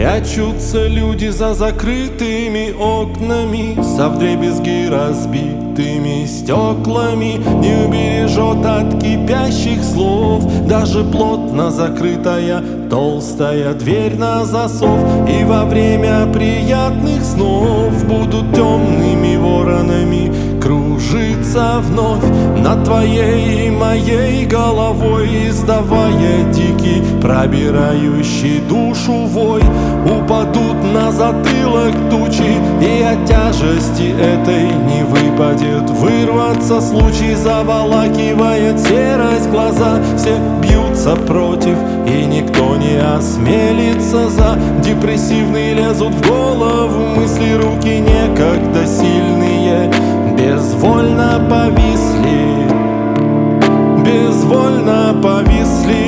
Прячутся люди за закрытыми окнами, со вдребезги разбитыми стеклами. Не убережет от кипящих слов даже плотно закрытая толстая дверь на засов. И во время приятных снов будут темными воронами кружиться вновь над твоей и моей головой, издавая дикий, пробирающий душу вой. Упадут на затылок тучи, и от тяжести этой не выпадет вырваться случай. Заволакивает серость глаза, все бьются против, и никто не осмелится за. Депрессивные лезут в голову мысли, руки некогда сильные безвольно повисли, безвольно повисли.